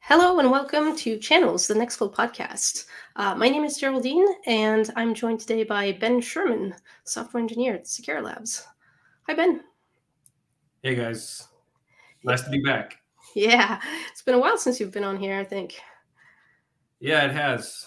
Hello and welcome to Channels, the Nextflow podcast. My name is Geraldine, and I'm joined today by Ben Sherman, software engineer at Secure Labs. Hi, Ben. Hey, guys. Nice to be back. Yeah, it's been a while since you've been on here, I think. Yeah, it has.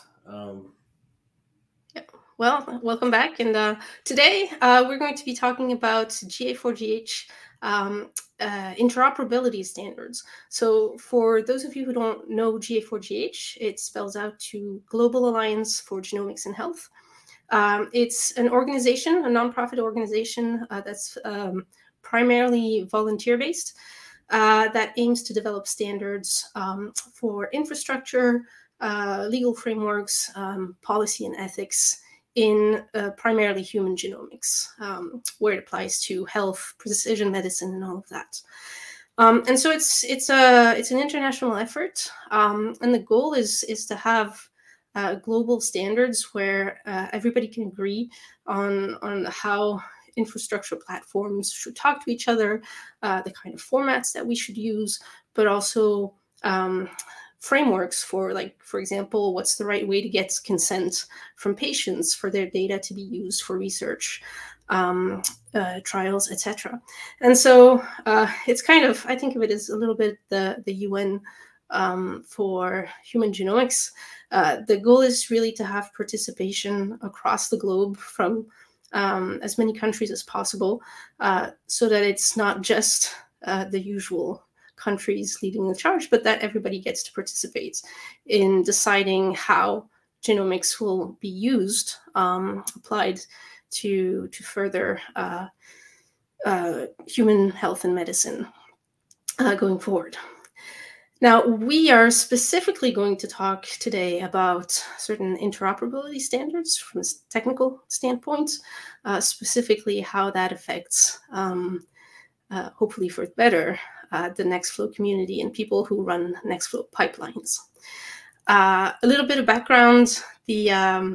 Well, welcome back. And today we're going to be talking about GA4GH interoperability standards. So, for those of you who don't know GA4GH, it spells out to Global Alliance for Genomics and Health. It's an organization, a nonprofit organization that's primarily volunteer-based that aims to develop standards for infrastructure, legal frameworks, policy and ethics in primarily human genomics, where it applies to health, precision medicine, and all of that. And so it's an international effort, and the goal is to have global standards where everybody can agree on how infrastructure platforms should talk to each other, the kind of formats that we should use, but also frameworks for, like, for example, what's the right way to get consent from patients for their data to be used for research, trials, etc. And so it's kind of, I think of it as a little bit the UN for human genomics. The goal is really to have participation across the globe from as many countries as possible, so that it's not just the usual countries leading the charge, but that everybody gets to participate in deciding how genomics will be used, applied to further human health and medicine going forward. Now, we are specifically going to talk today about certain interoperability standards from a technical standpoint, specifically how that affects, hopefully for the better, the Nextflow community and people who run Nextflow pipelines. A little bit of background: the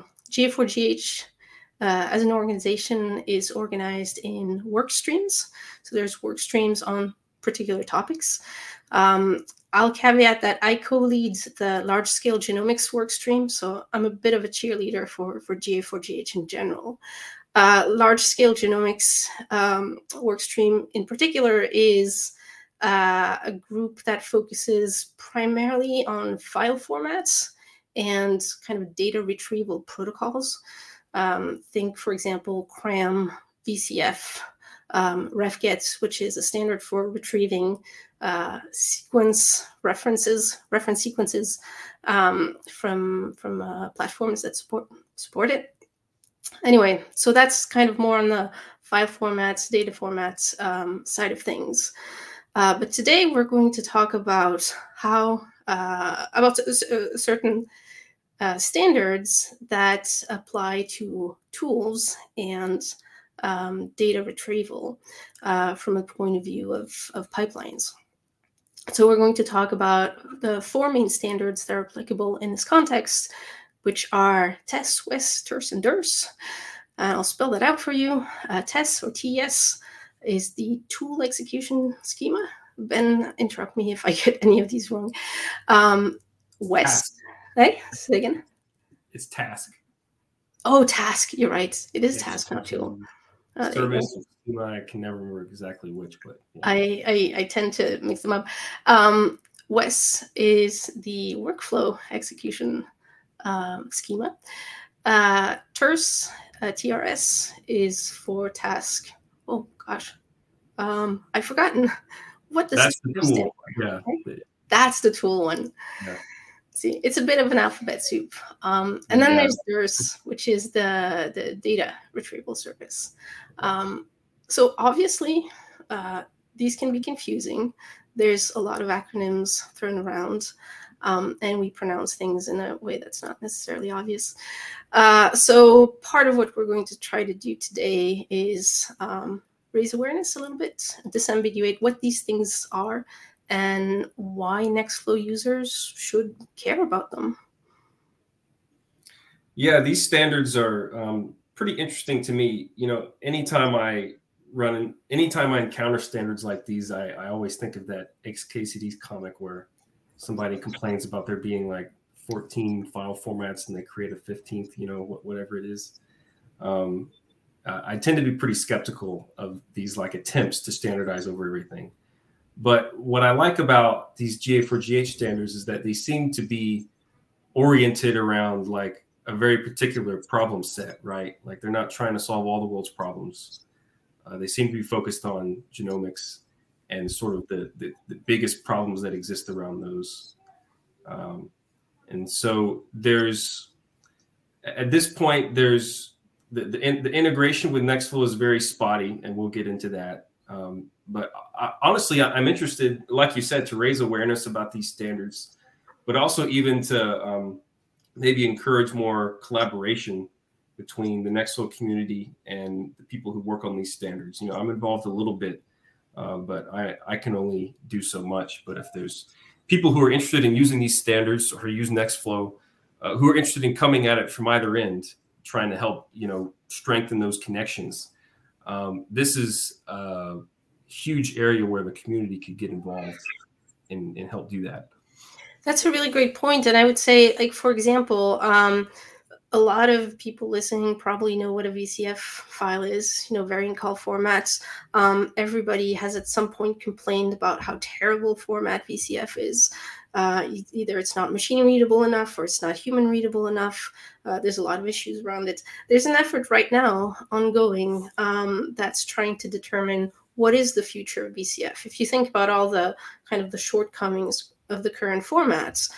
GA4GH as an organization is organized in work streams. So there's work streams on particular topics. I'll caveat that I co-lead the large-scale genomics workstream, so I'm a bit of a cheerleader for GA4GH in general. Large-scale genomics workstream in particular is a group that focuses primarily on file formats and kind of data retrieval protocols. Think, for example, CRAM, VCF, RefGet, which is a standard for retrieving reference sequences from platforms that support it. Anyway, so that's kind of more on the file formats, data formats side of things. But today we're going to talk about how about certain standards that apply to tools and data retrieval from a point of view of pipelines. So we're going to talk about the four main standards that are applicable in this context, which are TES, WES, TERS, and DERS. I'll spell that out for you. TES, or TES, is the tool execution schema. Ben, interrupt me if I get any of these wrong. WES. Hey, say again. It's task. Oh, task. You're right. It is task, not tool. Service. I can never remember exactly which, but yeah. I tend to mix them up. WES is the workflow execution schema. TERS, TRS, is for task. Oh gosh, I've forgotten. What does That's this the tool? stand for? Yeah, right? That's the tool one. Yeah. See, it's a bit of an alphabet soup. And then there's DERS, which is the data retrieval service. So obviously, these can be confusing. There's a lot of acronyms thrown around, and we pronounce things in a way that's not necessarily obvious. So part of what we're going to try to do today is raise awareness a little bit, disambiguate what these things are, and why Nextflow users should care about them. Yeah, these standards are pretty interesting to me. You know, anytime I encounter standards like these, I always think of that XKCD's comic where somebody complains about there being like 14 file formats and they create a 15th, whatever it is. I tend to be pretty skeptical of these like attempts to standardize over everything. But what I like about these GA4GH standards is that they seem to be oriented around like a very particular problem set, right? Like they're not trying to solve all the world's problems. They seem to be focused on genomics and sort of the biggest problems that exist around those. And so at this point, there's the integration with Nextflow is very spotty, and we'll get into that. But honestly, I'm interested, like you said, to raise awareness about these standards, but also even to maybe encourage more collaboration between the Nextflow community and the people who work on these standards. I'm involved a little bit, but I can only do so much. But if there's people who are interested in using these standards or use Nextflow, who are interested in coming at it from either end, trying to help, strengthen those connections, this is a huge area where the community could get involved and help do that. That's a really great point. And I would say, like, for example, a lot of people listening probably know what a VCF file is, variant call formats. Everybody has at some point complained about how terrible format VCF is. Either it's not machine readable enough or it's not human readable enough. There's a lot of issues around it. There's an effort right now ongoing that's trying to determine what is the future of VCF. If you think about all the kind of the shortcomings of the current formats,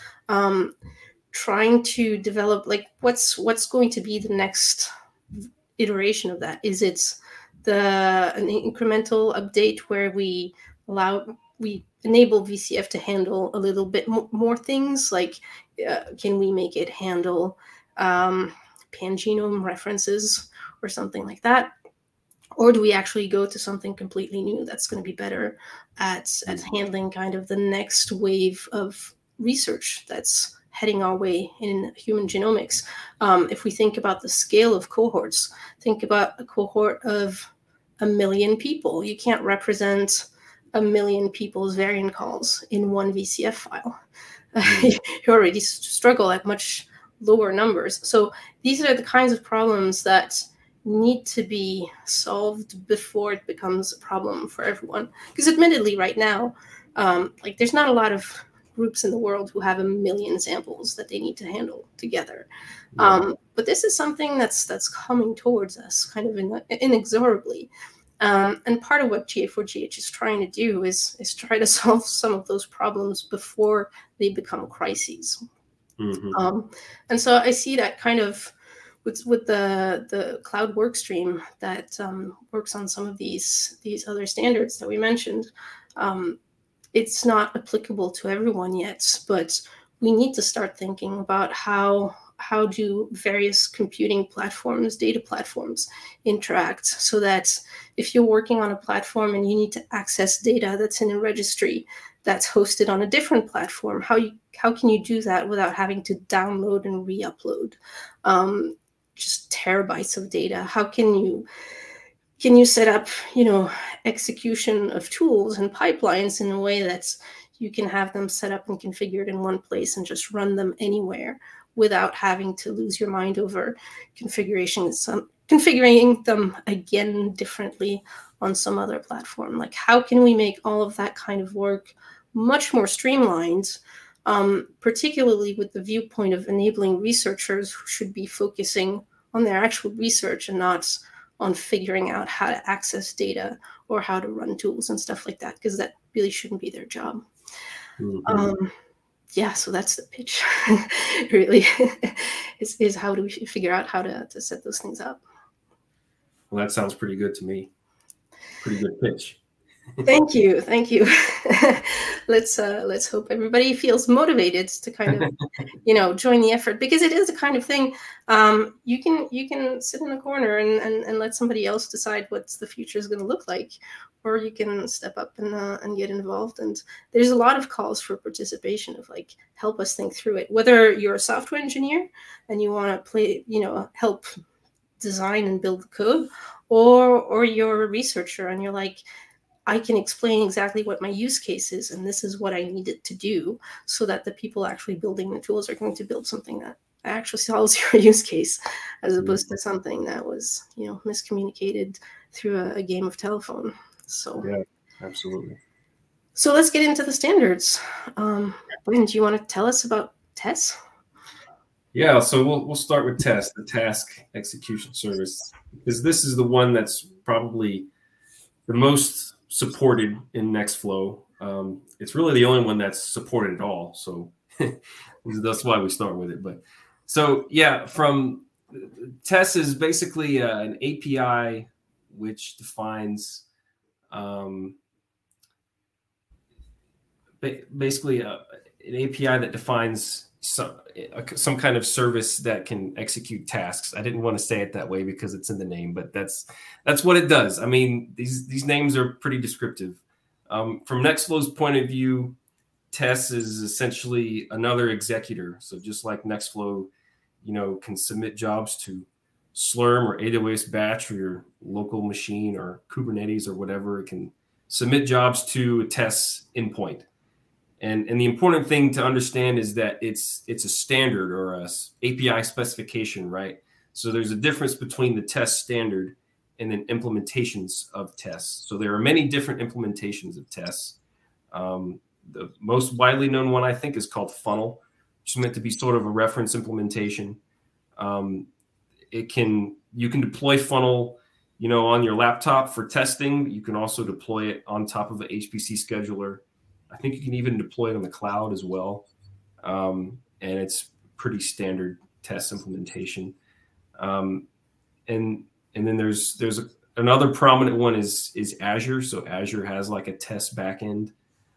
trying to develop like what's going to be the next iteration of that. Is it an incremental update where we enable VCF to handle a little bit more things, like can we make it handle pangenome references or something like that? Or do we actually go to something completely new that's going to be better at handling kind of the next wave of research that's heading our way in human genomics? If we think about the scale of cohorts, think about a cohort of 1 million people. You can't represent 1 million people's variant calls in one VCF file. You already struggle at much lower numbers. So these are the kinds of problems that need to be solved before it becomes a problem for everyone. Because admittedly, right now, there's not a lot of groups in the world who have 1 million samples that they need to handle together. But this is something that's coming towards us kind of inexorably. And part of what GA4GH is trying to do is try to solve some of those problems before they become crises. And so I see that kind of with the cloud workstream that works on some of these other standards that we mentioned. It's not applicable to everyone yet, but we need to start thinking about how do various computing platforms, data platforms interact, so that if you're working on a platform and you need to access data that's in a registry that's hosted on a different platform, how can you do that without having to download and re-upload just terabytes of data? How can you set up, execution of tools and pipelines in a way that you can have them set up and configured in one place and just run them anywhere without having to lose your mind over configuring them again differently on some other platform? Like, how can we make all of that kind of work much more streamlined, particularly with the viewpoint of enabling researchers who should be focusing on their actual research and not on figuring out how to access data or how to run tools and stuff like that, because that really shouldn't be their job. So that's the pitch. Really, is how do we figure out how to set those things up? Well, that sounds pretty good to me. Pretty good pitch. Thank you. Let's hope everybody feels motivated to kind of, join the effort, because it is the kind of thing you can sit in a corner and let somebody else decide what the future is going to look like, or you can step up and get involved. And there's a lot of calls for participation of like, help us think through it. Whether you're a software engineer and you want to help design and build the code, or you're a researcher and you're like, I can explain exactly what my use case is, and this is what I need it to do, so that the people actually building the tools are going to build something that actually solves your use case, as opposed to something that was, miscommunicated through a game of telephone. So Yeah, absolutely. So let's get into the standards. Bryn, do you want to tell us about TESS? Yeah, so we'll start with TESS, the Task Execution Service, because this is the one that's probably the most supported in Nextflow. It's really the only one that's supported at all, so that's why we start with it. But so yeah, from TESS is basically an API which defines basically an API that defines some kind of service that can execute tasks. I didn't want to say it that way because it's in the name, but that's what it does. I mean, these names are pretty descriptive. From Nextflow's point of view, TESS is essentially another executor. So just like Nextflow, can submit jobs to Slurm or AWS Batch or your local machine or Kubernetes or whatever, it can submit jobs to a TESS endpoint. And the important thing to understand is that it's a standard or a API specification, right? So there's a difference between the TESS standard and then implementations of TESS. So there are many different implementations of TESS. The most widely known one, I think, is called Funnel, which is meant to be sort of a reference implementation. You can deploy Funnel, on your laptop for testing. You can also deploy it on top of an HPC scheduler. I think you can even deploy it on the cloud as well. And it's pretty standard TESS implementation. And then there's another prominent one is Azure. So Azure has like a TESS backend.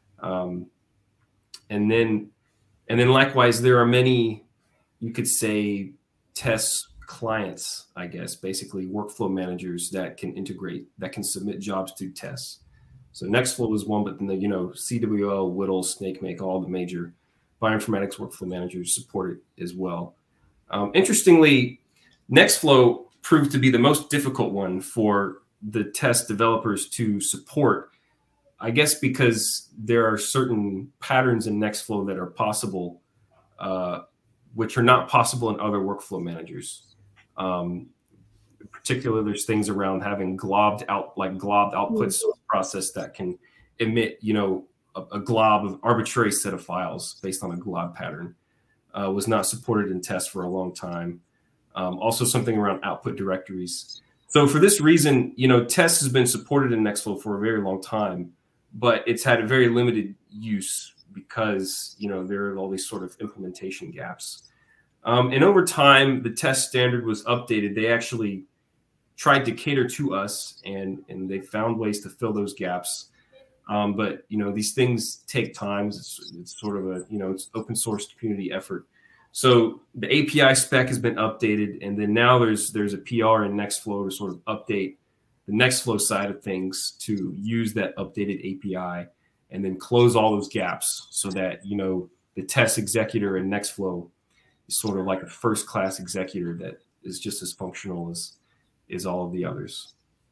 And then likewise, there are many, you could say, TESS clients, I guess, basically workflow managers that can integrate, that can submit jobs to TESS. So Nextflow is one, but then CWL, Whittle, SnakeMake, all the major bioinformatics workflow managers support it as well. Interestingly, Nextflow proved to be the most difficult one for the TESS developers to support, I guess, because there are certain patterns in Nextflow that are possible, which are not possible in other workflow managers. In particular, there's things around having globbed outputs process that can emit, a glob of arbitrary set of files based on a glob pattern. Was not supported in TESS for a long time. Also something around output directories. So for this reason, TESS has been supported in Nextflow for a very long time, but it's had a very limited use because, there are all these sort of implementation gaps. And over time, the TESS standard was updated. They actually tried to cater to us, and they found ways to fill those gaps. But these things take time. It's sort of it's open source community effort. So the API spec has been updated, and then now there's a PR in Nextflow to sort of update the Nextflow side of things to use that updated API and then close all those gaps so that the TESS executor in Nextflow is sort of like a first class executor that is just as functional as all of the others.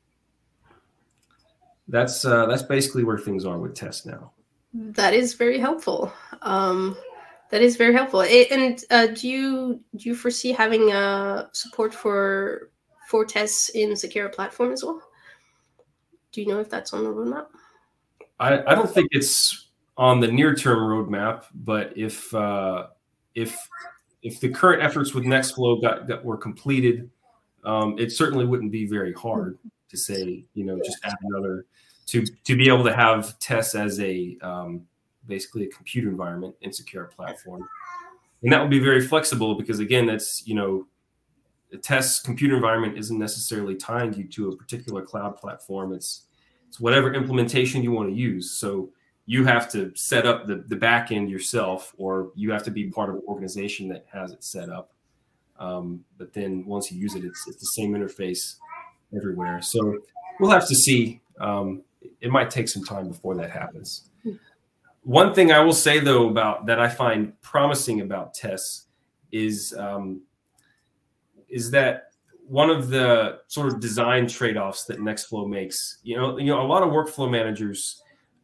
That's basically where things are with TESS now. That is very helpful. That is very helpful. Do you foresee having support for TESS in Zakera platform as well? Do you know if that's on the roadmap? I don't think it's on the near term roadmap, but if the current efforts with Nextflow were completed, it certainly wouldn't be very hard to say, just add another to be able to have TESS as a basically a compute environment in Zakera platform. And that would be very flexible because, again, that's, the TESS compute environment isn't necessarily tying you to a particular cloud platform. It's whatever implementation you want to use. So you have to set up the back end yourself, or you have to be part of an organization that has it set up. But then once you use it, it's the same interface everywhere. So we'll have to see. It might take some time before that happens. One thing I will say, though, about that I find promising about TESS is that one of the sort of design trade-offs that Nextflow makes. A lot of workflow managers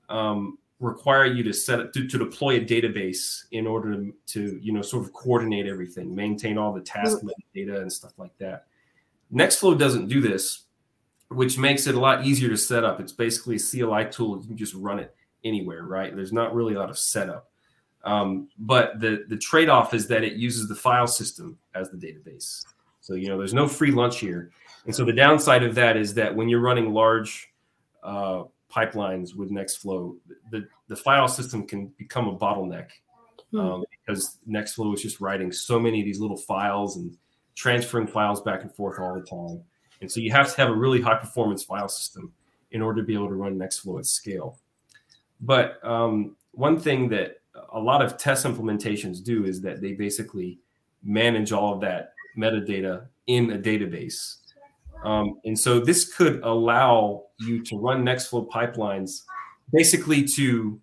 require you to to deploy a database in order to sort of coordinate everything, maintain all the task metadata and stuff like that. Nextflow doesn't do this, which makes it a lot easier to set up. It's basically a CLI tool. You can just run it anywhere, right? There's not really a lot of setup. But the trade-off is that it uses the file system as the database. So, there's no free lunch here. And so the downside of that is that when you're running large pipelines with Nextflow, the file system can become a bottleneck because Nextflow is just writing so many of these little files and transferring files back and forth all the time. And so you have to have a really high performance file system in order to be able to run Nextflow at scale. But one thing that a lot of test implementations do is that they basically manage all of that metadata in a database. And so this could allow you to run Nextflow pipelines basically to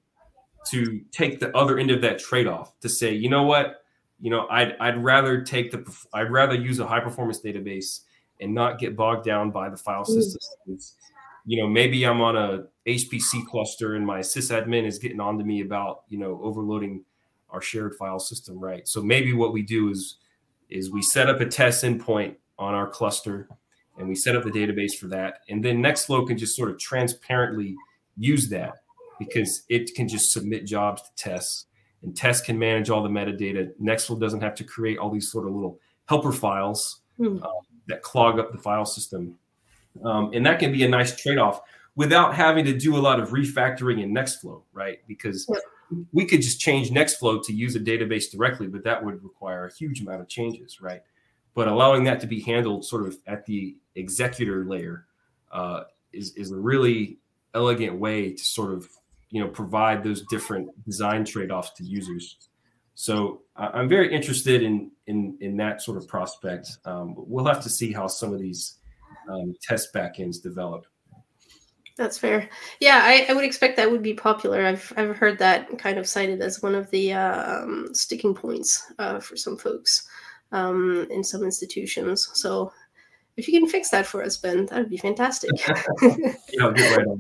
take the other end of that trade-off, to say, you know what, I'd rather use a high performance database and not get bogged down by the file systems. Maybe I'm on a HPC cluster and my sysadmin is getting on to me about, overloading our shared file system, right? So maybe what we do is we set up a test endpoint on our cluster and we set up the database for that. And then Nextflow can just sort of transparently use that because it can just submit jobs to tests, and tests can manage all the metadata. Nextflow doesn't have to create all these sort of little helper files that clog up the file system. And that can be a nice trade-off without having to do a lot of refactoring in Nextflow, right? Because we could just change Nextflow to use a database directly, but that would require a huge amount of changes, right? But allowing that to be handled sort of at the executor layer is a really elegant way to sort of provide those different design trade-offs to users. So I'm very interested in that sort of prospect. We'll have to see how some of these test backends develop. That's fair. Yeah, I would expect that would be popular. I've heard that kind of cited as one of the sticking points for some folks in some institutions. So if you can fix that for us, Ben, that would be fantastic. I'll get right on.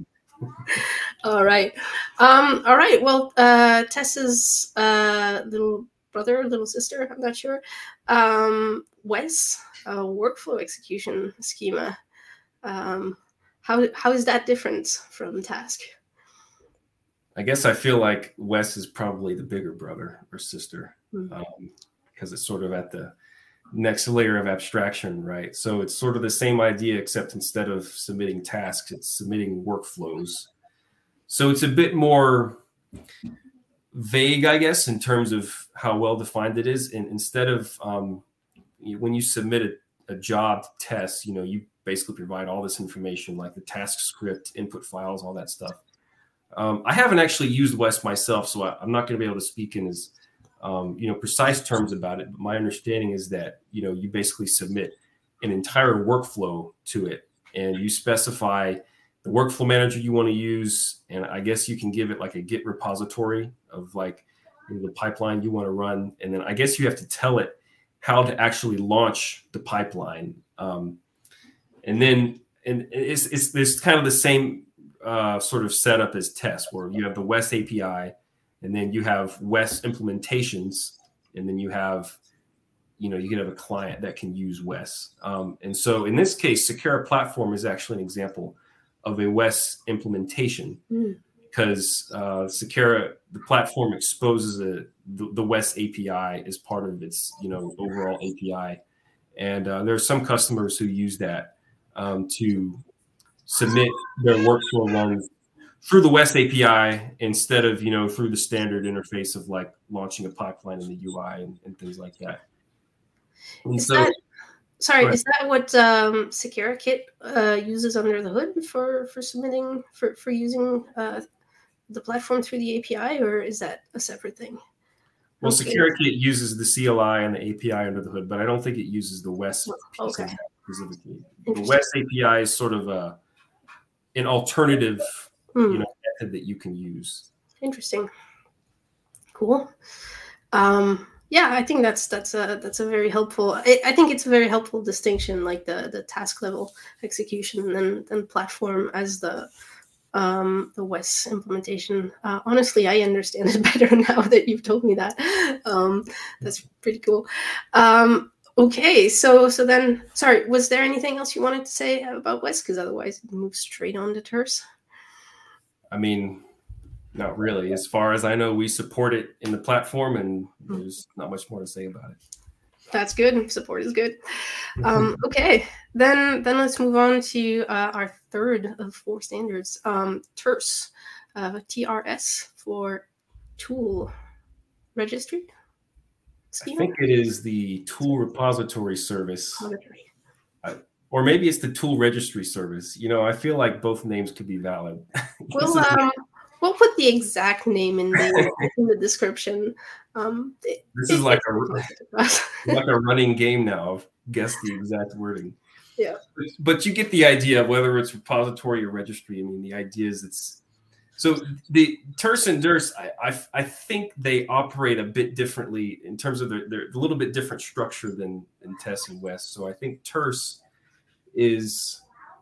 All right. All right. Well, Tessa's little brother, little sister, I'm not sure, Wes, workflow execution schema. How is that different from Task? I guess I feel like Wes is probably the bigger brother or sister because it's sort of at the next layer of abstraction, right? So it's sort of the same idea, except instead of submitting tasks, it's submitting workflows. So it's a bit more vague, I guess, in terms of how well defined it is. And instead of when you submit a job test, you basically provide all this information like the task script, input files, all that stuff. I haven't actually used Wes myself, so I'm not going to be able to speak in as precise terms about it. But my understanding is that you basically submit an entire workflow to it, and you specify the workflow manager you want to use, and I guess you can give it like a Git repository of like the pipeline you want to run, and then I guess you have to tell it how to actually launch the pipeline. And it's kind of the same sort of setup as test, where you have the Wes API, and then you have Wes implementations, and then you have, you can have a client that can use Wes. And so in this case, Sakara Platform is actually an example of a Wes implementation because Sakara, the platform, exposes the Wes API as part of its overall API, and there are some customers who use that to submit their workflow runs through the Wes API instead of through the standard interface of like launching a pipeline in the UI and things like that. And is that what Sakara Kit uses under the hood for submitting for using the platform through the API, or is that a separate thing? Well, Sakara Kit uses the CLI and the API under the hood, but I don't think it uses the Wes piece of that specifically. The Wes API is sort of an alternative method that you can use. Interesting. Cool. Yeah, I think that's a very helpful. I think it's a very helpful distinction, like the task level execution and platform as the WES implementation. Honestly, I understand it better now that you've told me that. That's pretty cool. Okay, so then, sorry, was there anything else you wanted to say about WES? Because otherwise, it moves straight on to TERS. I mean, not really. As far as I know, we support it in the platform, and there's not much more to say about it. That's good. Support is good. Okay, then let's move on to our third of four standards, TERS, TRS for tool registry schema. I think it is the tool repository service, or maybe it's the tool registry service. I feel like both names could be valid. We'll put the exact name in the description. This is like a running game now of guess the exact wording. Yeah. But you get the idea of whether it's repository or registry. I mean, the idea is so the TERS and DERS, I think they operate a bit differently in terms of they're a little bit different structure than TES and WES. So I think TERS is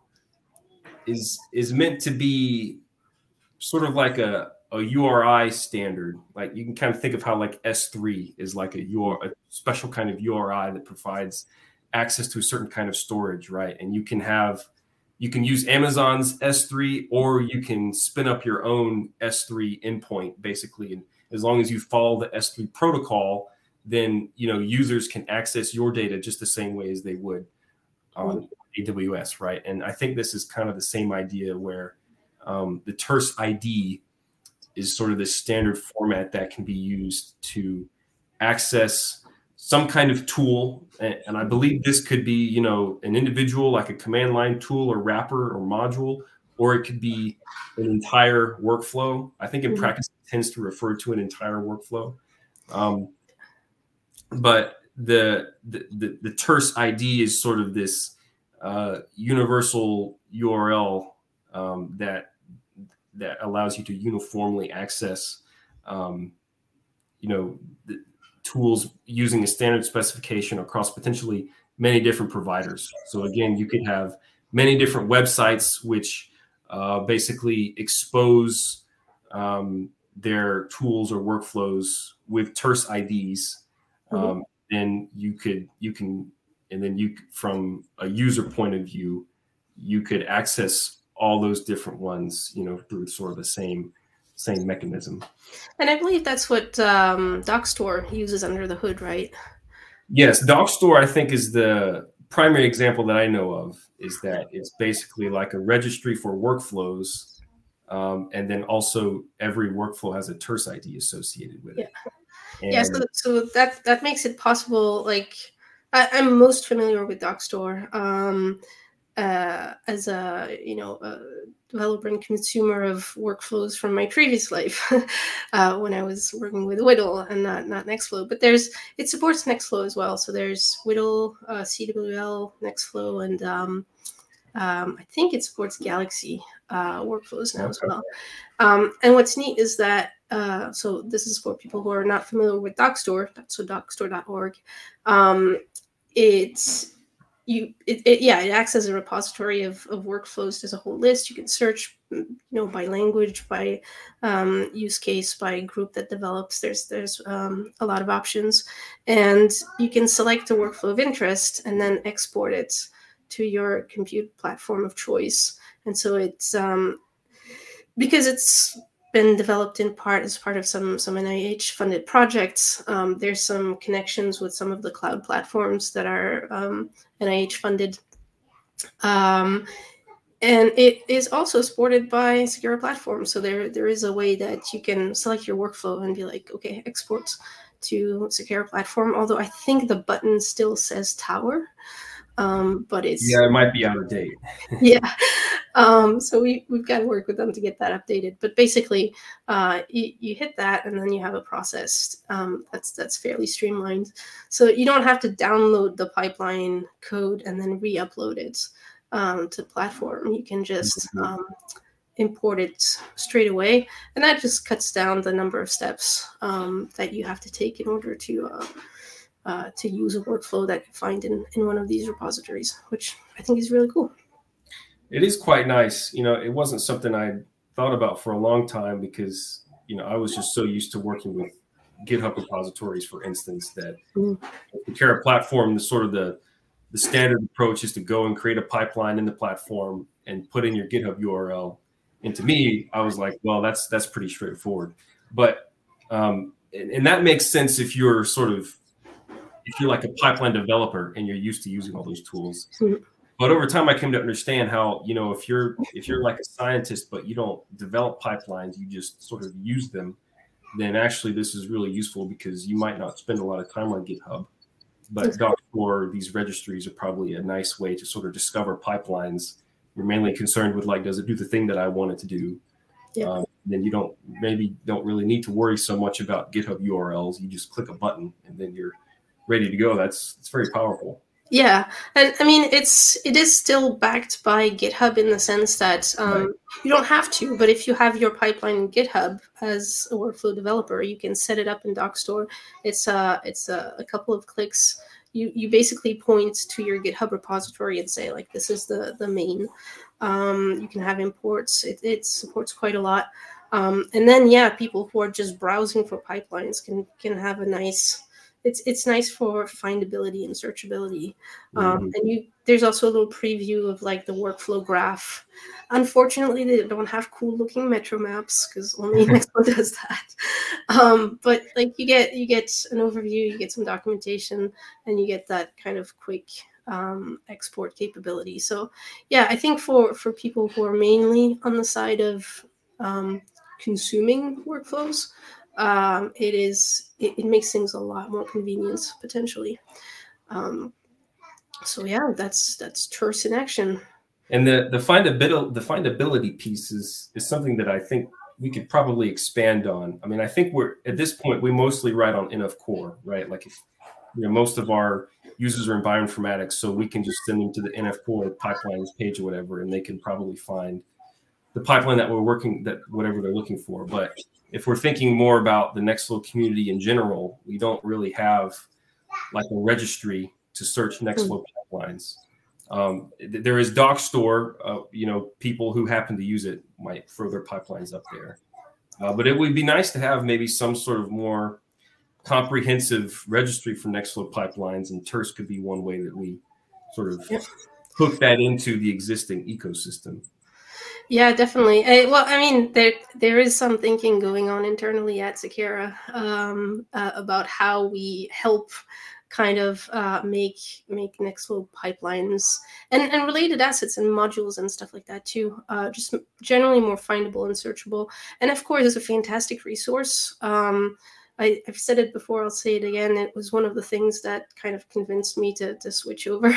meant to be sort of like a URI standard. Like you can kind of think of how like S3 is like a special kind of URI that provides access to a certain kind of storage, right? And you can use Amazon's S3, or you can spin up your own S3 endpoint, basically. And as long as you follow the S3 protocol, then users can access your data just the same way as they would on AWS, right? And I think this is kind of the same idea where the TERS ID is sort of the standard format that can be used to access some kind of tool. And I believe this could be, an individual, like a command line tool or wrapper or module, or it could be an entire workflow. I think in practice it tends to refer to an entire workflow. But the TERS ID is sort of this universal URL that allows you to uniformly access, the tools using a standard specification across potentially many different providers. So again, you could have many different websites which basically expose their tools or workflows with TERS IDs. Then from a user point of view, you could access all those different ones, through sort of the same mechanism. And I believe that's what DocStore uses under the hood, right? Yes, DocStore, I think, is the primary example that I know of, is that it's basically like a registry for workflows. And then also every workflow has a TERS ID associated with it. Yeah, so that makes it possible. Like I'm most familiar with DocStore as a developer and consumer of workflows from my previous life when I was working with WDL and not Nextflow. But it supports Nextflow as well. So there's WDL, CWL, Nextflow, and I think it supports Galaxy workflows now as well. And what's neat is that, so this is for people who are not familiar with DocStore, so docstore.org. It acts as a repository of workflows. There's a whole list. You can search, by language, by use case, by group that develops. There's a lot of options, and you can select a workflow of interest and then export it to your compute platform of choice. And so it's because it's been developed in part as part of some NIH funded projects. There's some connections with some of the cloud platforms that are NIH funded. And it is also supported by Sakura Platform. So there is a way that you can select your workflow and be like, okay, export to Sakura Platform. Although I think the button still says Tower. But it might be out of date. So we've got to work with them to get that updated. But basically, you hit that, and then you have a process that's fairly streamlined. So you don't have to download the pipeline code and then re-upload it to platform. You can just import it straight away, and that just cuts down the number of steps that you have to take in order to use a workflow that you find in one of these repositories, which I think is really cool. It is quite nice. It wasn't something I thought about for a long time because, I was just so used to working with GitHub repositories, for instance, that the Kara platform, the standard approach is to go and create a pipeline in the platform and put in your GitHub URL. And to me, I was like, well, that's pretty straightforward. But and that makes sense if you're like a pipeline developer and you're used to using all those tools. But over time, I came to understand how, if you're like a scientist, but you don't develop pipelines, you just sort of use them, then actually this is really useful because you might not spend a lot of time on GitHub. But Doc4, these registries are probably a nice way to sort of discover pipelines. You're mainly concerned with, like, does it do the thing that I want it to do? Yeah. Then you don't really need to worry so much about GitHub URLs. You just click a button and then you're ready to go. It's very powerful. Yeah, and I mean, it is still backed by GitHub in the sense that you don't have to, but if you have your pipeline in GitHub as a workflow developer, you can set it up in Dockstore. It's a couple of clicks. You basically point to your GitHub repository and say, like, this is the main. You can have imports. It supports quite a lot. And then, people who are just browsing for pipelines can have a nice. It's nice for findability and searchability. And there's also a little preview of, like, the workflow graph. Unfortunately, they don't have cool looking metro maps because only Nextflow does that. But, like, you get an overview, you get some documentation, and you get that kind of quick export capability. So I think for people who are mainly on the side of consuming workflows, it makes things a lot more convenient potentially. That's Terse in action. And the findability piece is something that I think we could probably expand on. I mean, I think we're at this point we mostly write on NF Core, right? Like, if most of our users are in bioinformatics, so we can just send them to the NF Core pipelines page or whatever, and they can probably find the pipeline that whatever they're looking for. But if we're thinking more about the Nextflow community in general, we don't really have like a registry to search Nextflow pipelines. There is Dockstore. People who happen to use it might throw their pipelines up there. But it would be nice to have maybe some sort of more comprehensive registry for Nextflow pipelines, and Terse could be one way that we sort of hook that into the existing ecosystem. Yeah, definitely. Well, I mean, there is some thinking going on internally at Zakera about how we help kind of make Nextflow pipelines and related assets and modules and stuff like that too, just generally more findable and searchable. And of course, it's a fantastic resource. I've said it before, I'll say it again. It was one of the things that kind of convinced me to switch over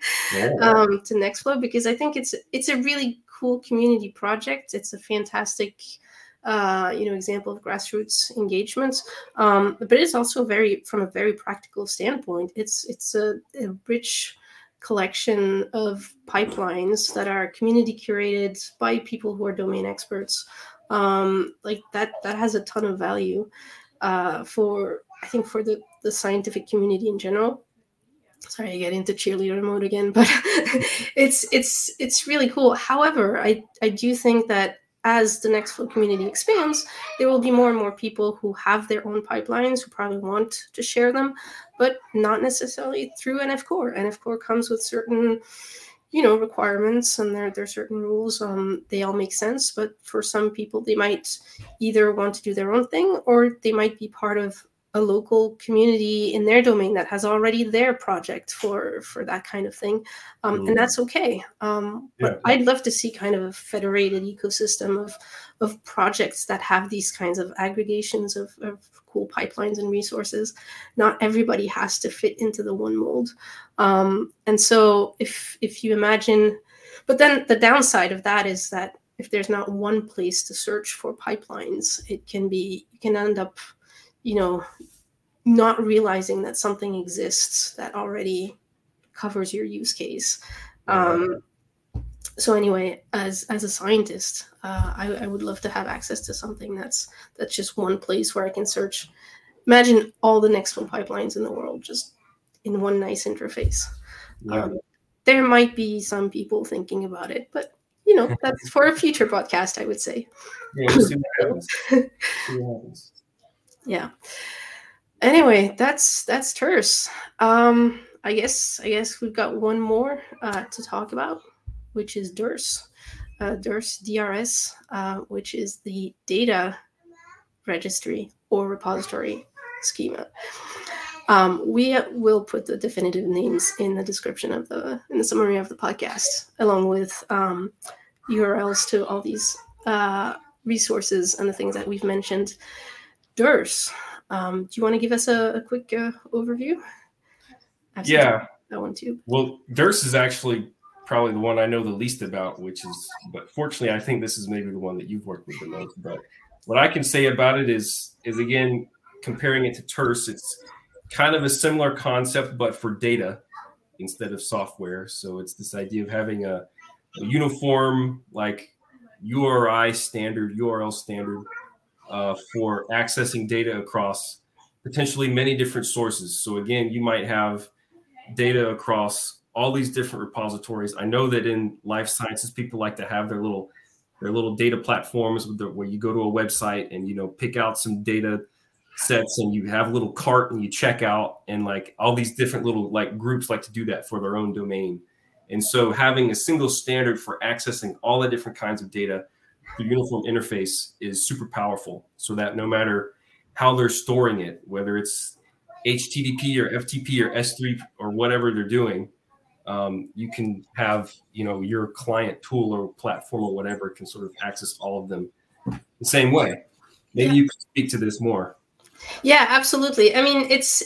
to Nextflow, because I think it's a really cool community project. It's a fantastic example of grassroots engagement. But it's also from a very practical standpoint, it's a rich collection of pipelines that are community curated by people who are domain experts. Like that has a ton of value for the scientific community in general. Sorry, I get into cheerleader mode again, but it's really cool. However, I do think that as the Nextflow community expands, there will be more and more people who have their own pipelines who probably want to share them, but not necessarily through NF Core. NF Core comes with certain requirements, and there are certain rules. They all make sense, but for some people, they might either want to do their own thing, or they might be part of a local community in their domain that has already their project for that kind of thing. And that's okay. But I'd love to see kind of a federated ecosystem of projects that have these kinds of aggregations of cool pipelines and resources. Not everybody has to fit into the one mold. And so if you imagine, but then the downside of that is that if there's not one place to search for pipelines, you can end up not realizing that something exists that already covers your use case. So anyway, as a scientist, I would love to have access to something that's just one place where I can search. Imagine all the Nextflow pipelines in the world just in one nice interface. Yeah. There might be some people thinking about it, but that's for a future podcast, I would say. Yeah, we'll see what happens. See what happens. Yeah. Anyway, that's TERS. I guess we've got one more to talk about, which is DRS. DRS, which is the data registry or repository schema. We will put the definitive names in the description of in the summary of the podcast, along with URLs to all these resources and the things that we've mentioned. DRS. Do you want to give us a quick overview? Yeah, that one too. Well, DRS is actually probably the one I know the least about, but fortunately, I think this is maybe the one that you've worked with the most. But what I can say about it is again, comparing it to TERS, it's kind of a similar concept, but for data instead of software. So it's this idea of having a uniform, like URL standard for accessing data across potentially many different sources. So again, you might have data across all these different repositories. I know that in life sciences, people like to have their little data platforms where you go to a website and pick out some data sets and you have a little cart and you check out, and like all these different little like groups like to do that for their own domain. And so having a single standard for accessing all the different kinds of data through uniform interface is super powerful, so that no matter how they're storing it, whether it's HTTP or FTP or S3 or whatever they're doing, you can have your client tool or platform or whatever can sort of access all of them the same way. Maybe you could speak to this more. Yeah, absolutely. I mean, it's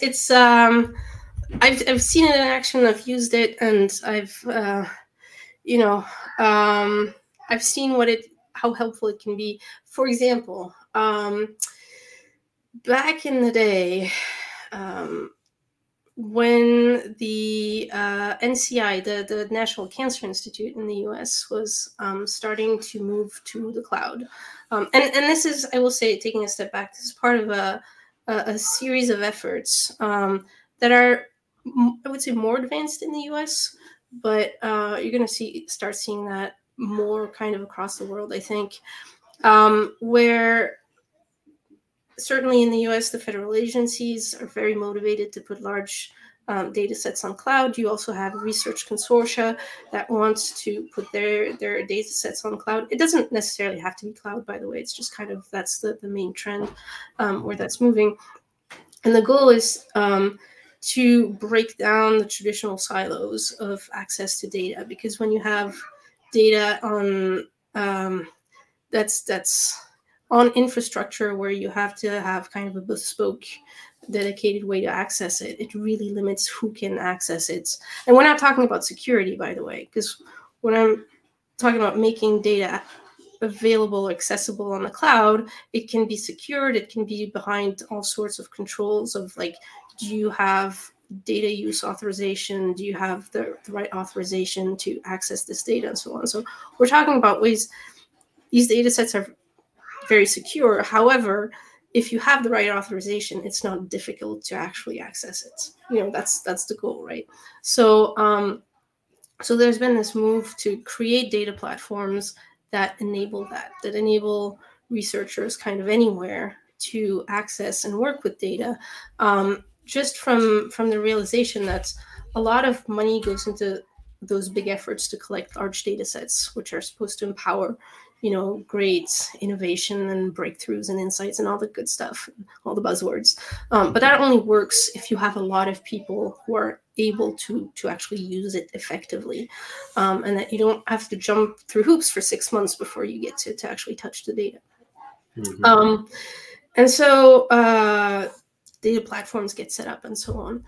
I've seen it in action. I've used it, and I've I've seen how helpful it can be. For example, back in the day, when the NCI, the National Cancer Institute in the U.S., was starting to move to the cloud, and this is, I will say, taking a step back, this is part of a series of efforts that are, I would say, more advanced in the U.S., but you're going to start seeing that more kind of across the world, I think, where certainly in the US, the federal agencies are very motivated to put large data sets on cloud. You also have research consortia that wants to put their data sets on cloud. It doesn't necessarily have to be cloud, by the way. It's just kind of, that's the main trend where that's moving. And the goal is to break down the traditional silos of access to data, because when you have data on that's on infrastructure where you have to have kind of a bespoke, dedicated way to access it, it really limits who can access it. And we're not talking about security, by the way, because when I'm talking about making data available, accessible on the cloud, it can be secured, it can be behind all sorts of controls of, like, do you have data use authorization? Do you have the right authorization to access this data, and so on? So we're talking about ways these data sets are very secure. However, if you have the right authorization, it's not difficult to actually access it. That's the goal, right? So so there's been this move to create data platforms that enable that enable researchers kind of anywhere to access and work with data, just from the realization that a lot of money goes into those big efforts to collect large data sets, which are supposed to empower great innovation and breakthroughs and insights and all the good stuff, all the buzzwords. But that only works if you have a lot of people who are able to actually use it effectively, and that you don't have to jump through hoops for 6 months before you get to actually touch the data. Mm-hmm. And so data platforms get set up and so on.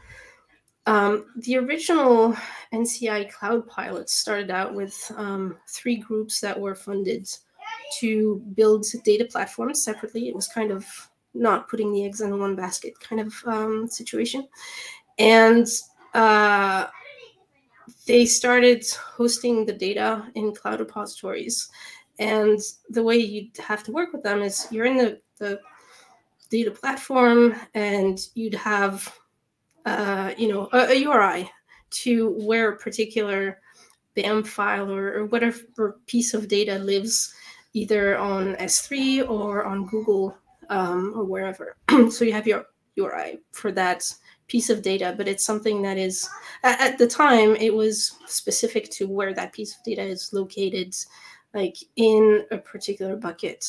The original NCI Cloud pilots started out with 3 groups that were funded to build data platforms separately. It was kind of not putting the eggs in one basket kind of situation. And they started hosting the data in cloud repositories. And the way you'd have to work with them is you're in the data platform, and you'd have a URI to where a particular BAM file or whatever piece of data lives, either on S3 or on Google, or wherever. So you have your URI for that piece of data, but it's something that is, at the time, it was specific to where that piece of data is located, like in a particular bucket,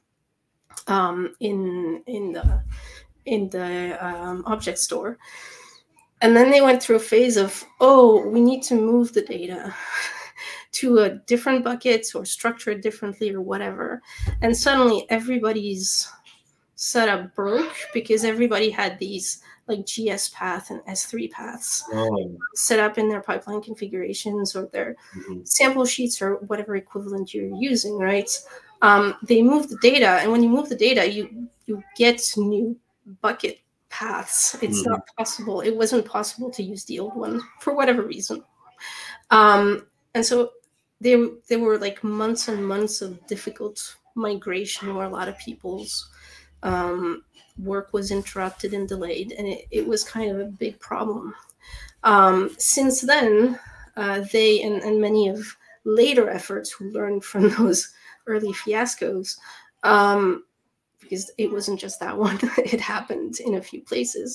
in the object store. And then they went through a phase of, oh, we need to move the data to a different bucket or structure it differently or whatever. And suddenly everybody's setup broke because everybody had these like GS path and S3 paths set up in their pipeline configurations or their sample sheets or whatever equivalent you're using, right? They move the data, and when you move the data, you get new bucket paths. It's not possible. It wasn't possible to use the old one for whatever reason. And so there were like months and months of difficult migration where a lot of people's work was interrupted and delayed, and it was kind of a big problem. Since then, they and many of later efforts who learned from those early fiascos, because it wasn't just that one, it happened in a few places,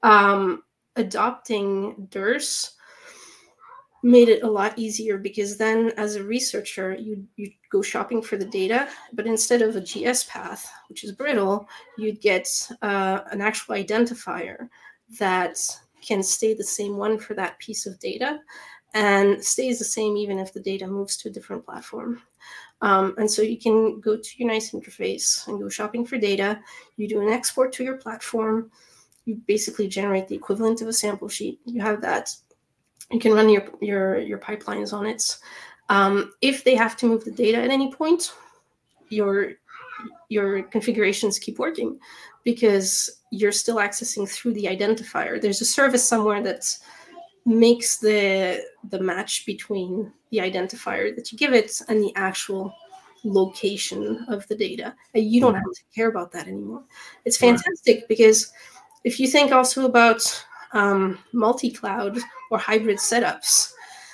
adopting DERS made it a lot easier, because then as a researcher, you go shopping for the data, but instead of a GS path, which is brittle, you'd get an actual identifier that can stay the same one for that piece of data and stays the same even if the data moves to a different platform. And so you can go to your nice interface and go shopping for data. You do an export to your platform. You basically generate the equivalent of a sample sheet. You have that. You can run your pipelines on it. If they have to move the data at any point, your configurations keep working because you're still accessing through the identifier. There's a service somewhere that makes the match between the identifier that you give it and the actual location of the data. And you don't have to care about that anymore. It's fantastic because if you think also about multi-cloud or hybrid setups,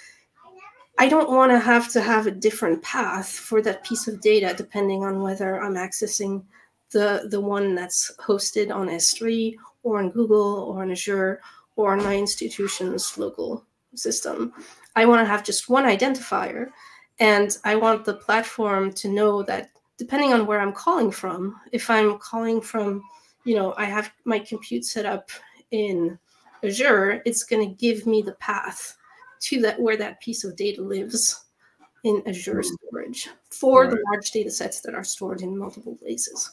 I don't want to have a different path for that piece of data depending on whether I'm accessing the one that's hosted on S3 or on Google or on Azure or on my institution's local system. I want to have just one identifier, and I want the platform to know that depending on where I'm calling from, if I'm calling from, I have my compute set up in Azure, it's going to give me the path to that where that piece of data lives in Azure storage for the large data sets that are stored in multiple places.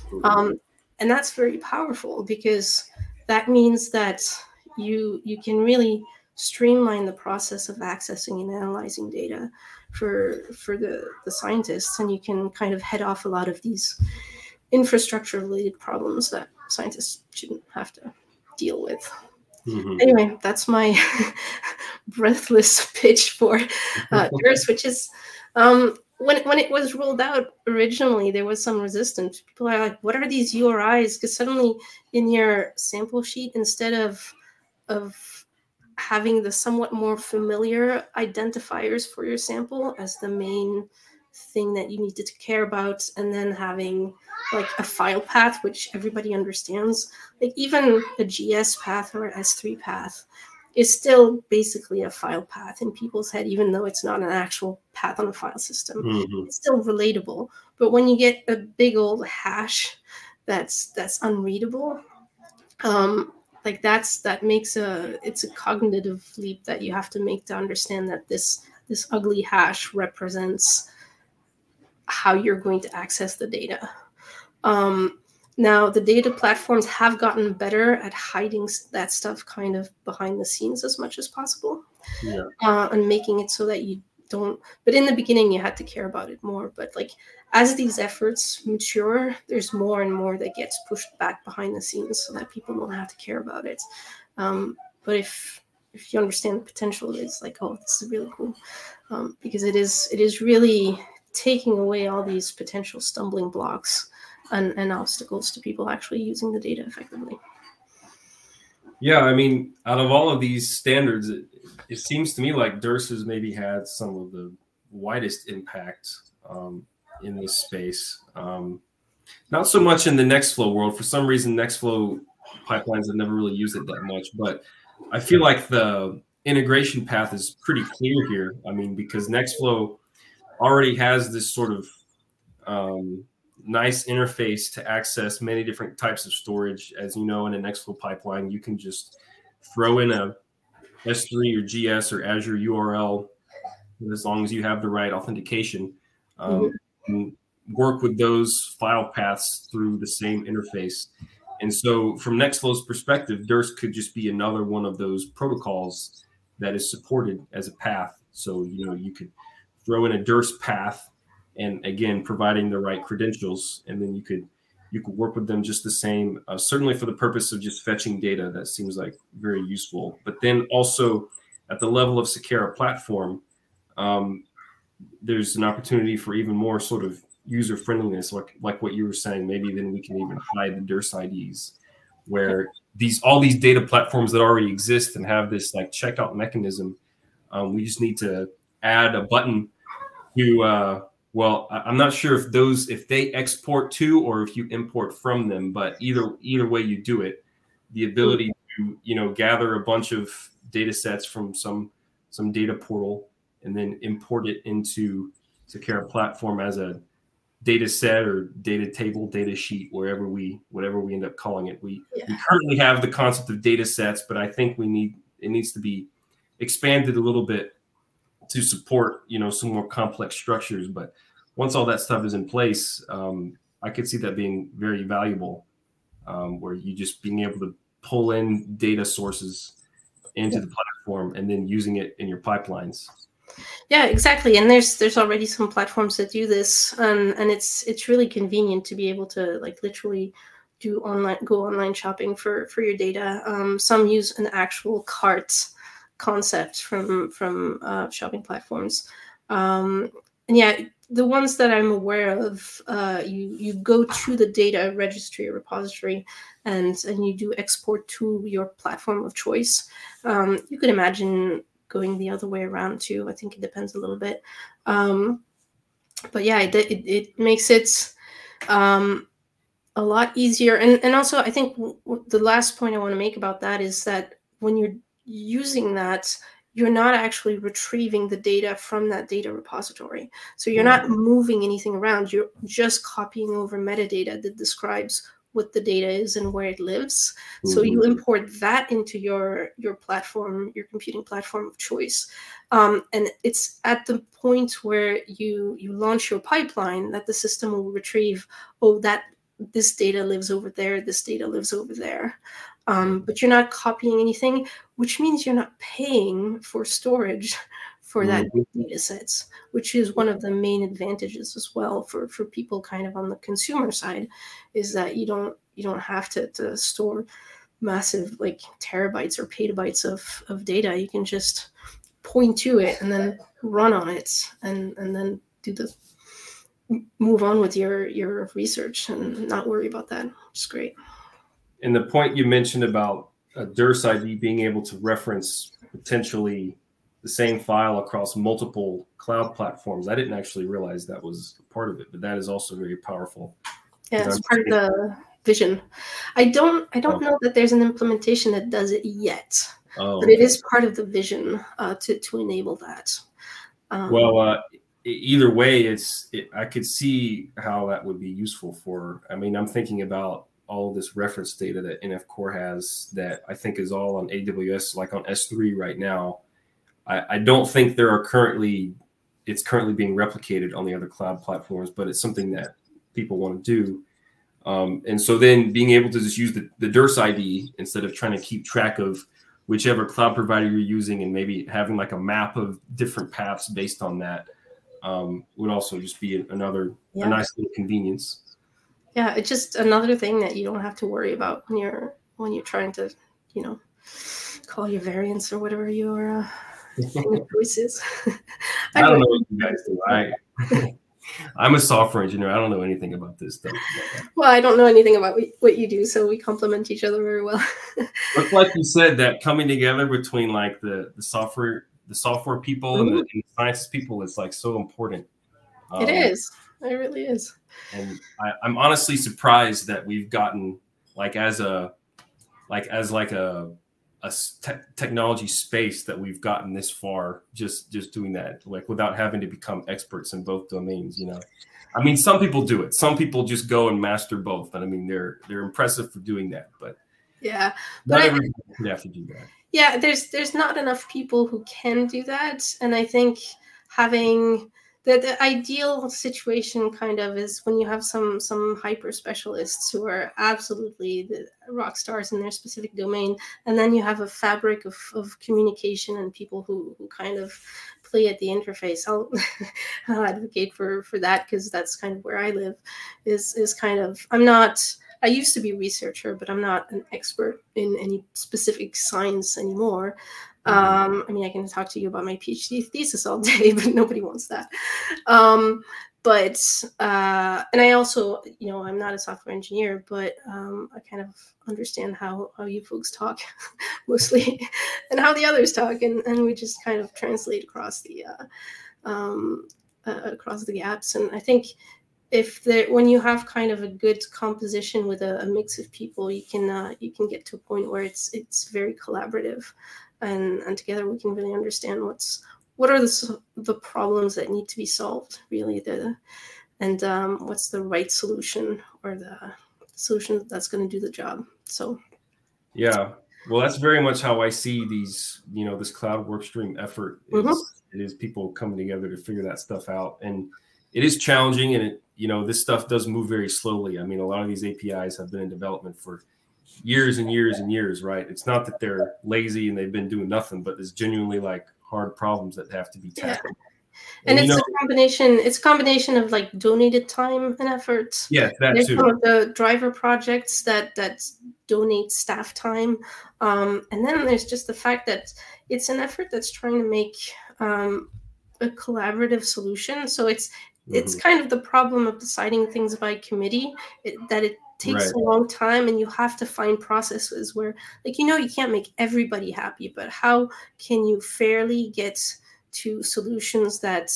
And that's very powerful because that means that you can really streamline the process of accessing and analyzing data for the scientists, and you can kind of head off a lot of these infrastructure related problems that scientists shouldn't have to deal with. Anyway, that's my breathless pitch for DERS, which is when it was rolled out originally, there was some resistance. People are like, what are these URIs? Because suddenly in your sample sheet, instead of having the somewhat more familiar identifiers for your sample as the main thing that you needed to care about, and then having like a file path, which everybody understands, like even a GS path or an S3 path is still basically a file path in people's head, even though it's not an actual path on a file system. It's still relatable. But when you get a big old hash that's unreadable, that makes it's a cognitive leap that you have to make to understand that this ugly hash represents how you're going to access the data. Now, the data platforms have gotten better at hiding that stuff kind of behind the scenes as much as possible, and making it so that you don't. But in the beginning, you had to care about it more. But like as these efforts mature, there's more and more that gets pushed back behind the scenes so that people don't have to care about it. But if if you understand the potential, it's like, oh, this is really cool, because it is really taking away all these potential stumbling blocks and obstacles to people actually using the data effectively. Yeah, I mean, out of all of these standards, it seems to me like DERS has maybe had some of the widest impact in this space. Not so much in the Nextflow world. For some reason, Nextflow pipelines have never really used it that much, but I feel like the integration path is pretty clear here. I mean, because Nextflow already has this sort of nice interface to access many different types of storage. As you know, in a Nextflow pipeline, you can just throw in a S3 or GS or Azure URL, as long as you have the right authentication, and work with those file paths through the same interface. And so from Nextflow's perspective, DERS could just be another one of those protocols that is supported as a path. So, you could throw in a DERS path, and again, providing the right credentials, and then you could work with them just the same, certainly for the purpose of just fetching data. That seems like very useful. But then also at the level of Sakara platform, there's an opportunity for even more sort of user friendliness, like what you were saying. Maybe then we can even hide the DERS IDs, where all these data platforms that already exist and have this like checkout mechanism. We just need to add a button to well, I'm not sure if they export to or if you import from them, but either way you do it, the ability to gather a bunch of data sets from some data portal and then import it into Sakara platform as a data set or data table, data sheet, whatever we end up calling it. We currently have the concept of data sets, but I think it needs to be expanded a little bit to support some more complex structures. But once all that stuff is in place, I could see that being very valuable, where you just being able to pull in data sources into the platform and then using it in your pipelines. Yeah, exactly. And there's already some platforms that do this, and it's really convenient to be able to like literally go online shopping for your data. Some use an actual cart concept from shopping platforms, and yeah, the ones that I'm aware of, you go to the data registry or repository, and you do export to your platform of choice. You could imagine going the other way around too. I think it depends a little bit, but yeah, it makes it a lot easier. And also, I think the last point I want to make about that is that when you're using that, you're not actually retrieving the data from that data repository. So you're not moving anything around. You're just copying over metadata that describes what the data is and where it lives. So you import that into your platform, your computing platform of choice. And it's at the point where you launch your pipeline that the system will retrieve, this data lives over there, this data lives over there. But you're not copying anything, which means you're not paying for storage for that data sets, which is one of the main advantages as well for people kind of on the consumer side, is that you don't have to store massive like terabytes or petabytes of data. You can just point to it and then run on it and then move on with your research and not worry about that, which is great. And the point you mentioned about a DERS ID being able to reference potentially the same file across multiple cloud platforms, I didn't actually realize that was part of it, but that is also very powerful. Yeah, it's part of the vision. I don't know that there's an implementation that does it yet, but it is part of the vision to enable that. Either way, I could see how that would be useful for. I mean, I'm thinking about all of this reference data that NF Core has that I think is all on AWS, like on S3 right now. I don't think it's currently being replicated on the other cloud platforms, but it's something that people want to do. And so then being able to just use the DERS ID instead of trying to keep track of whichever cloud provider you're using and maybe having like a map of different paths based on that would also just be a nice little convenience. Yeah, it's just another thing that you don't have to worry about when you're trying to, call your variants or whatever your thing of choice is. I don't know what you guys do. I'm a software engineer. I don't know anything about this stuff. Well, I don't know anything about what you do, so we complement each other very well. But like you said, that coming together between like the software people and the sciences people is like so important. It is. It really is. And I'm honestly surprised that we've gotten like as a technology space that we've gotten this far just doing that, like without having to become experts in both domains. I mean, some people do it. Some people just go and master both, and I mean they're impressive for doing that. But yeah, not everybody would have to do that. Yeah, there's not enough people who can do that, and I think having the ideal situation kind of is when you have some hyper specialists who are absolutely the rock stars in their specific domain, and then you have a fabric of communication and people who kind of play at the interface. I'll advocate for that, because that's kind of where I live. Is kind of, I used to be a researcher, but I'm not an expert in any specific science anymore. I mean, I can talk to you about my PhD thesis all day, but nobody wants that. And I also, I'm not a software engineer, but I kind of understand how you folks talk mostly, and how the others talk, and we just kind of translate across the gaps. And I think when you have kind of a good composition with a mix of people, you can get to a point where it's very collaborative, and together we can really understand what are the problems that need to be solved, really, and what's the right solution, or the solution that's going to do the job. So yeah, well, that's very much how I see these, this cloud workstream effort it is people coming together to figure that stuff out, and it is challenging, and this stuff does move very slowly. I mean, a lot of these APIs have been in development for years and years and years, right? It's not that they're lazy and they've been doing nothing, but there's genuinely like hard problems that have to be tackled. Yeah. And it's a combination of like donated time and effort. Yeah, there's too. Some of the driver projects that donate staff time, and then there's just the fact that it's an effort that's trying to make a collaborative solution. So it's kind of the problem of deciding things by committee, that it takes a long time, and you have to find processes where, like, you can't make everybody happy, but how can you fairly get to solutions that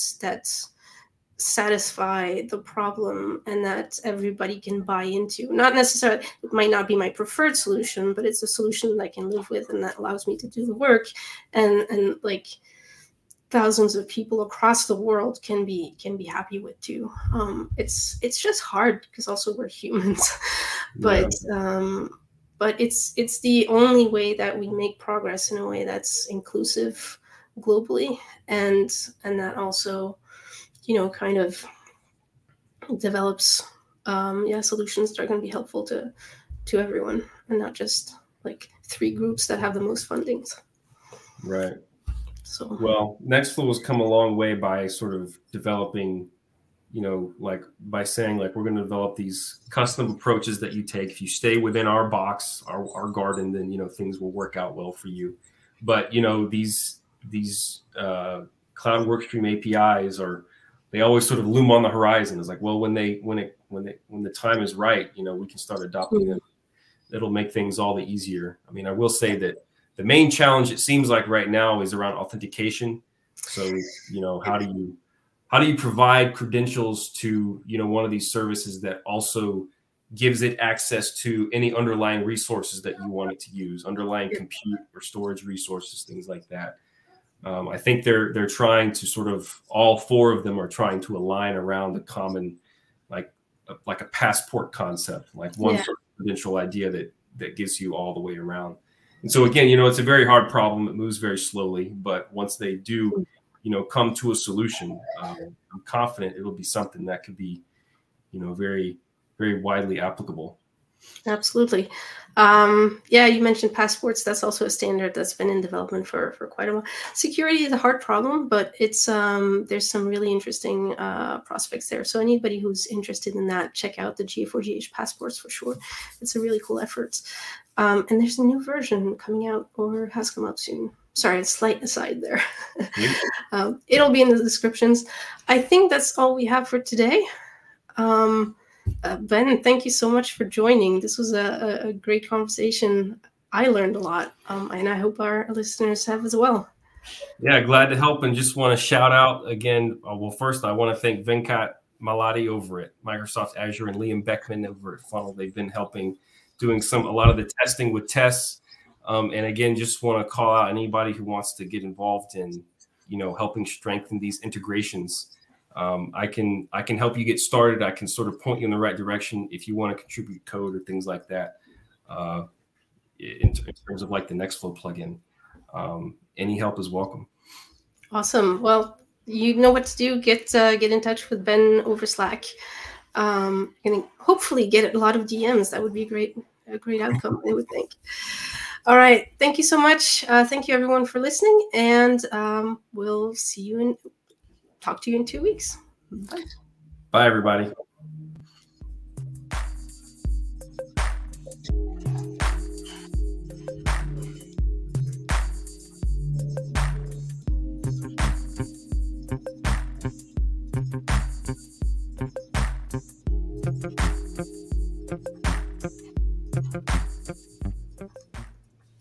satisfy the problem and that everybody can buy into? Not necessarily, it might not be my preferred solution, but it's a solution that I can live with and that allows me to do the work, and like thousands of people across the world can be happy with too. It's just hard because also we're humans, but it's the only way that we make progress in a way that's inclusive globally, and that also kind of develops solutions that are going to be helpful to everyone, and not just like 3 groups that have the most fundings. Right. So, well, Nextflow has come a long way by sort of developing, like by saying, like, we're going to develop these custom approaches that you take. If you stay within our box, our garden, then, things will work out well for you. But, these cloud workstream APIs they always sort of loom on the horizon. It's like, well, when the time is right, we can start adopting them. It'll make things all the easier. I mean, I will say that the main challenge, it seems like right now, is around authentication. So, how do you provide credentials to, one of these services that also gives it access to any underlying resources that you want it to use, underlying compute or storage resources, things like that. I think they're trying to sort of, all 4 of them are trying to align around the common, like a passport concept, like one sort of credential idea that gets you all the way around. And so again, it's a very hard problem. It moves very slowly, but once they do, come to a solution, I'm confident it'll be something that could be, very, very widely applicable. Absolutely. Yeah, you mentioned passports. That's also a standard that's been in development for quite a while. Security is a hard problem, but it's there's some really interesting prospects there. So anybody who's interested in that, check out the GA4GH passports for sure. It's a really cool effort. And there's a new version coming out or has come out soon. Sorry, a slight aside there. It'll be in the descriptions. I think that's all we have for today. Ben, thank you so much for joining. This was a great conversation. I learned a lot, and I hope our listeners have as well. Yeah, glad to help, and just want to shout out again. Well, first, I want to thank Venkat Malati over at Microsoft Azure and Liam Beckman over at Funnel. They've been helping, doing a lot of the testing with Tess. And again, just want to call out anybody who wants to get involved in, helping strengthen these integrations. I can help you get started. I can sort of point you in the right direction if you want to contribute code or things like that. In terms of like the Nextflow plugin, any help is welcome. Awesome. Well, you know what to do. Get in touch with Ben over Slack. And hopefully get a lot of DMs. That would be a great outcome, I would think. All right. Thank you so much. Thank you everyone for listening, and we'll see you and talk to you in 2 weeks. Bye. Bye, everybody.